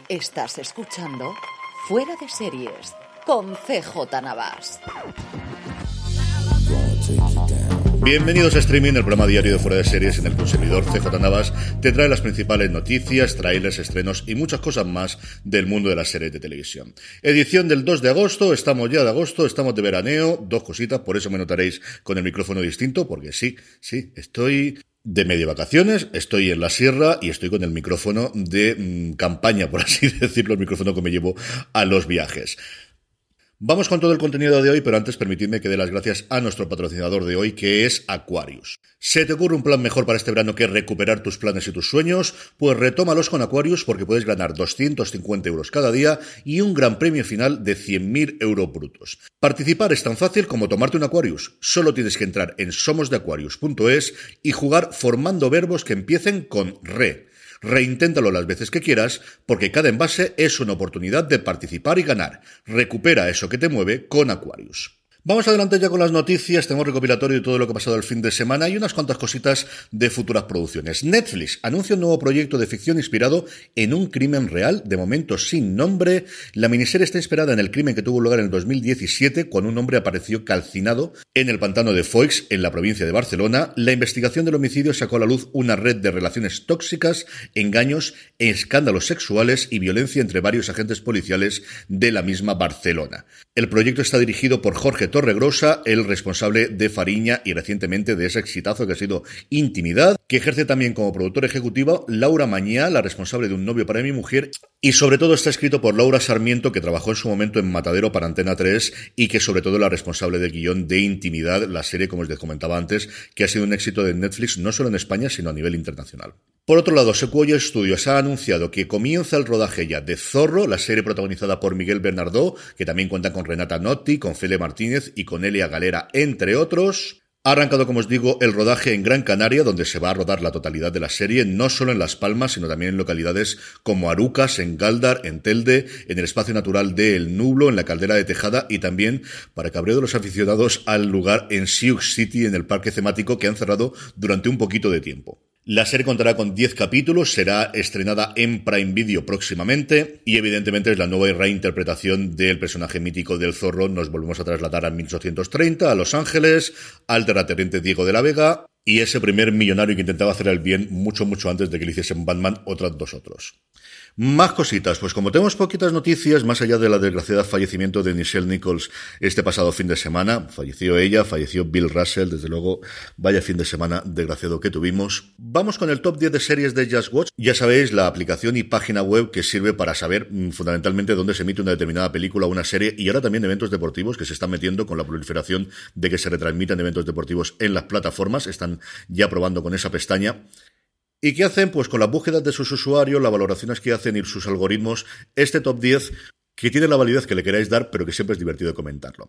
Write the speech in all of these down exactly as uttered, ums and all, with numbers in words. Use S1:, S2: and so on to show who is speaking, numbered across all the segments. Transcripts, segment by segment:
S1: Estás escuchando Fuera de Series con C J Navas.
S2: Bienvenidos a Streaming, el programa diario de Fuera de Series en el que un servidor, C J Navas, te trae las principales noticias, trailers, estrenos y muchas cosas más del mundo de las series de televisión. Edición del dos de agosto, estamos ya de agosto, estamos de veraneo, dos cositas, por eso me notaréis con el micrófono distinto, porque sí, sí, estoy de medio vacaciones, estoy en la sierra y estoy con el micrófono de mmm, campaña, por así decirlo, el micrófono que me llevo a los viajes. Vamos con todo el contenido de hoy, pero antes permitidme que dé las gracias a nuestro patrocinador de hoy, que es Aquarius. ¿Se te ocurre un plan mejor para este verano que recuperar tus planes y tus sueños? Pues retómalos con Aquarius, porque puedes ganar doscientos cincuenta euros cada día y un gran premio final de cien mil euros brutos. Participar es tan fácil como tomarte un Aquarius. Solo tienes que entrar en somos de aquarius punto es y jugar formando verbos que empiecen con re. Reinténtalo las veces que quieras, porque cada envase es una oportunidad de participar y ganar. Recupera eso que te mueve con Aquarius. Vamos adelante ya con las noticias, tenemos recopilatorio de todo lo que ha pasado el fin de semana y unas cuantas cositas de futuras producciones. Netflix anuncia un nuevo proyecto de ficción inspirado en un crimen real, de momento sin nombre. La miniserie está inspirada en el crimen que tuvo lugar en el dos mil diecisiete, cuando un hombre apareció calcinado en el pantano de Foix, en la provincia de Barcelona. La investigación del homicidio sacó a la luz una red de relaciones tóxicas, engaños, escándalos sexuales y violencia entre varios agentes policiales de la misma Barcelona. El proyecto está dirigido por Jorge Torregrosa, el responsable de Fariña y recientemente de ese exitazo que ha sido Intimidad, que ejerce también como productora ejecutiva Laura Mañá, la responsable de Un novio para mi mujer, y sobre todo está escrito por Laura Sarmiento, que trabajó en su momento en Matadero para Antena tres y que sobre todo es la responsable de guión de Intimidad, la serie, como os comentaba antes, que ha sido un éxito de Netflix no solo en España, sino a nivel internacional. Por otro lado, Sequoia Studios ha anunciado que comienza el rodaje ya de Zorro, la serie protagonizada por Miguel Bernardó, que también cuenta con Renata Notti, con Fele Martínez y con Elia Galera, entre otros. Ha arrancado, como os digo, el rodaje en Gran Canaria, donde se va a rodar la totalidad de la serie, no solo en Las Palmas, sino también en localidades como Arucas, en Galdar, en Telde, en el espacio natural de El Nublo, en la Caldera de Tejada y también, para cabreo de los aficionados, al lugar en Sioux City, en el parque temático, que han cerrado durante un poquito de tiempo. La serie contará con diez capítulos, será estrenada en Prime Video próximamente y evidentemente es la nueva reinterpretación del personaje mítico del Zorro. Nos volvemos a trasladar a mil ochocientos treinta, a Los Ángeles, al terrateniente Diego de la Vega y ese primer millonario que intentaba hacer el bien mucho, mucho antes de que le hiciesen Batman otras dos otros. Más cositas, pues como tenemos poquitas noticias, más allá de la desgraciada fallecimiento de Nichelle Nichols este pasado fin de semana, falleció ella, falleció Bill Russell, desde luego, vaya fin de semana desgraciado que tuvimos. Vamos con el top diez de series de Just Watch. Ya sabéis, la aplicación y página web que sirve para saber mmm, fundamentalmente dónde se emite una determinada película o una serie, y ahora también eventos deportivos que se están metiendo con la proliferación de que se retransmitan eventos deportivos en las plataformas, están ya probando con esa pestaña. ¿Y qué hacen? Pues con las búsquedas de sus usuarios, las valoraciones que hacen y sus algoritmos, este top diez que tiene la validez que le queráis dar, pero que siempre es divertido comentarlo.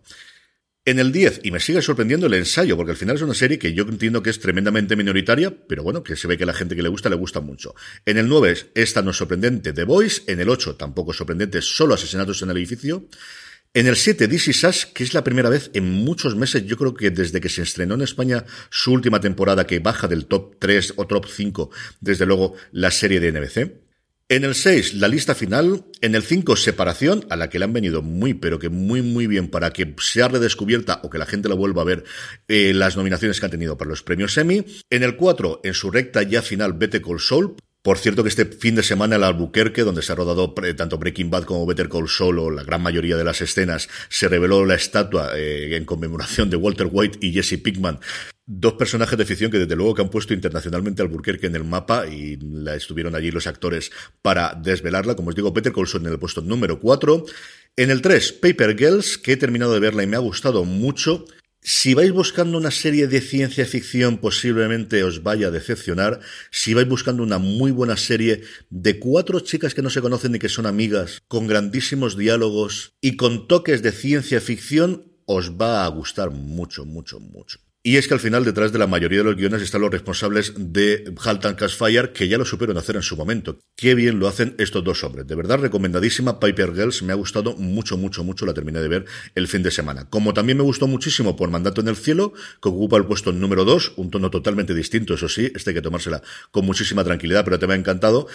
S2: En el diez, y me sigue sorprendiendo el ensayo, porque al final es una serie que yo entiendo que es tremendamente minoritaria, pero bueno, que se ve que a la gente que le gusta, le gusta mucho. En el nueve, esta no es sorprendente, The Boys. En el ocho, tampoco es sorprendente, solo Asesinatos en el Edificio. En el siete, This Is Us, que es la primera vez en muchos meses, yo creo que desde que se estrenó en España su última temporada, que baja del top tres o top cinco, desde luego, la serie de N B C. En el seis, La Lista Final. En el cinco, Separación, a la que le han venido muy, pero que muy, muy bien para que sea redescubierta o que la gente la vuelva a ver eh, las nominaciones que han tenido para los premios Emmy. En el cuatro, en su recta ya final, Better Call Saul. Por cierto que este fin de semana el Albuquerque, donde se ha rodado tanto Breaking Bad como Better Call Saul, o la gran mayoría de las escenas, se reveló la estatua eh, en conmemoración de Walter White y Jesse Pinkman, dos personajes de ficción que desde luego que han puesto internacionalmente Albuquerque en el mapa y la estuvieron allí los actores para desvelarla. Como os digo, Better Call Saul en el puesto número cuatro. En el tres, Paper Girls, que he terminado de verla y me ha gustado mucho. Si vais buscando una serie de ciencia ficción, posiblemente os vaya a decepcionar. Si vais buscando una muy buena serie de cuatro chicas que no se conocen ni que son amigas, con grandísimos diálogos y con toques de ciencia ficción, os va a gustar mucho, mucho, mucho. Y es que al final detrás de la mayoría de los guiones están los responsables de Halt and Catch Fire, que ya lo supieron hacer en su momento. Qué bien lo hacen estos dos hombres. De verdad, recomendadísima. Paper Girls me ha gustado mucho, mucho, mucho. La terminé de ver el fin de semana. Como también me gustó muchísimo Por Mandato en el Cielo, que ocupa el puesto número dos. Un tono totalmente distinto, eso sí. Este hay que tomársela con muchísima tranquilidad, pero te me ha encantado.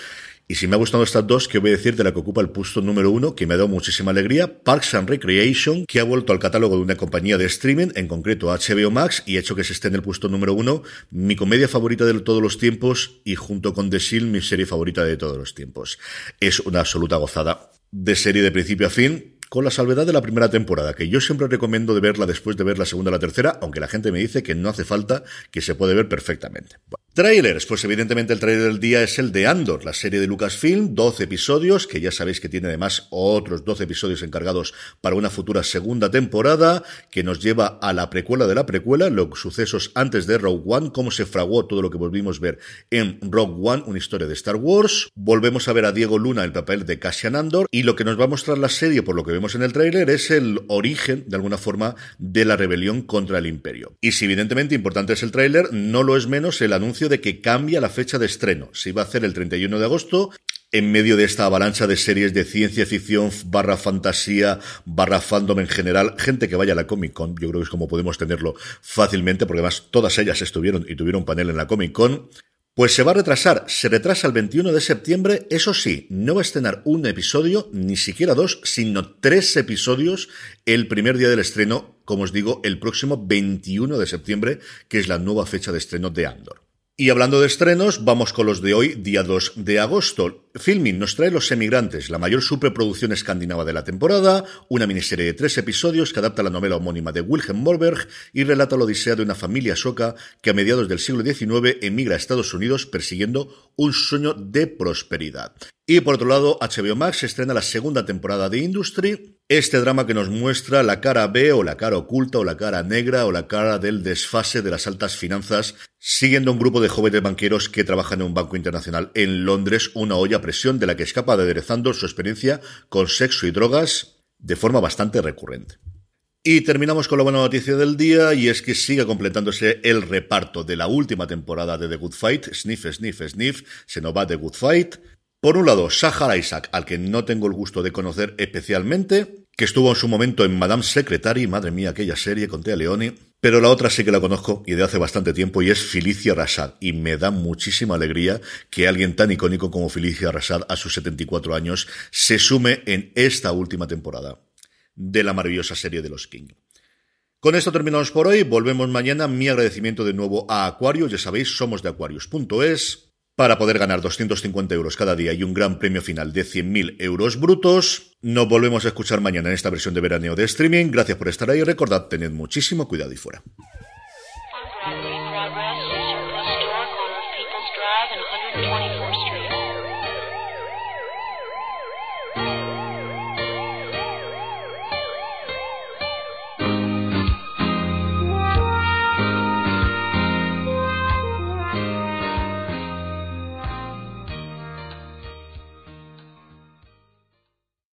S2: Y si me ha gustado estas dos, ¿qué voy a decir de la que ocupa el puesto número uno, que me ha dado muchísima alegría? Parks and Recreation, que ha vuelto al catálogo de una compañía de streaming, en concreto H B O Max, y ha hecho que se esté en el puesto número uno, mi comedia favorita de todos los tiempos, y junto con The Shield, mi serie favorita de todos los tiempos. Es una absoluta gozada de serie de principio a fin, con la salvedad de la primera temporada, que yo siempre recomiendo de verla después de ver la segunda o la tercera, aunque la gente me dice que no hace falta, que se puede ver perfectamente. Bueno, trailers, pues evidentemente el trailer del día es el de Andor, la serie de Lucasfilm, doce episodios, que ya sabéis que tiene además otros doce episodios encargados para una futura segunda temporada, que nos lleva a la precuela de la precuela, los sucesos antes de Rogue One, cómo se fraguó todo lo que volvimos a ver en Rogue One, una historia de Star Wars. Volvemos a ver a Diego Luna en el papel de Cassian Andor, y lo que nos va a mostrar la serie, por lo que vemos en el tráiler, es el origen, de alguna forma, de la rebelión contra el Imperio. Y si evidentemente importante es el tráiler, no lo es menos el anuncio de que cambia la fecha de estreno. Se iba a hacer el treinta y uno de agosto, en medio de esta avalancha de series de ciencia ficción barra fantasía barra fandom en general, gente que vaya a la Comic Con, yo creo que es como podemos tenerlo fácilmente, porque además todas ellas estuvieron y tuvieron panel en la Comic Con. Pues se va a retrasar, se retrasa el veintiuno de septiembre, eso sí, no va a estrenar un episodio, ni siquiera dos, sino tres episodios el primer día del estreno, como os digo, el próximo veintiuno de septiembre, que es la nueva fecha de estreno de Andor. Y hablando de estrenos, vamos con los de hoy, día dos de agosto. Filmin nos trae Los Emigrantes, la mayor superproducción escandinava de la temporada, una miniserie de tres episodios que adapta la novela homónima de Wilhelm Moberg y relata la odisea de una familia sueca que a mediados del siglo diecinueve emigra a Estados Unidos persiguiendo un sueño de prosperidad. Y por otro lado, H B O Max estrena la segunda temporada de Industry, este drama que nos muestra la cara B o la cara oculta o la cara negra o la cara del desfase de las altas finanzas, siguiendo un grupo de jóvenes banqueros que trabajan en un banco internacional en Londres, una olla a presión de la que escapa aderezando su experiencia con sexo y drogas de forma bastante recurrente. Y terminamos con la buena noticia del día, y es que sigue completándose el reparto de la última temporada de The Good Fight. Sniff, sniff, sniff, se nos va The Good Fight. Por un lado, Sahar Isaac, al que no tengo el gusto de conocer especialmente, que estuvo en su momento en Madame Secretary, madre mía, aquella serie con Téa Leoni, pero la otra sí que la conozco y de hace bastante tiempo, y es Felicia Rashad, y me da muchísima alegría que alguien tan icónico como Felicia Rashad a sus setenta y cuatro años se sume en esta última temporada de la maravillosa serie de los King. Con esto terminamos por hoy, volvemos mañana. Mi agradecimiento de nuevo a Aquarius, ya sabéis, somos de aquarius punto es, para poder ganar doscientos cincuenta euros cada día y un gran premio final de cien mil euros brutos. Nos volvemos a escuchar mañana en esta versión de veraneo de streaming. Gracias por estar ahí, recordad, tened muchísimo cuidado y fuera.
S3: Progress, progress, Sister Restore, corner of People's Drive and one hundred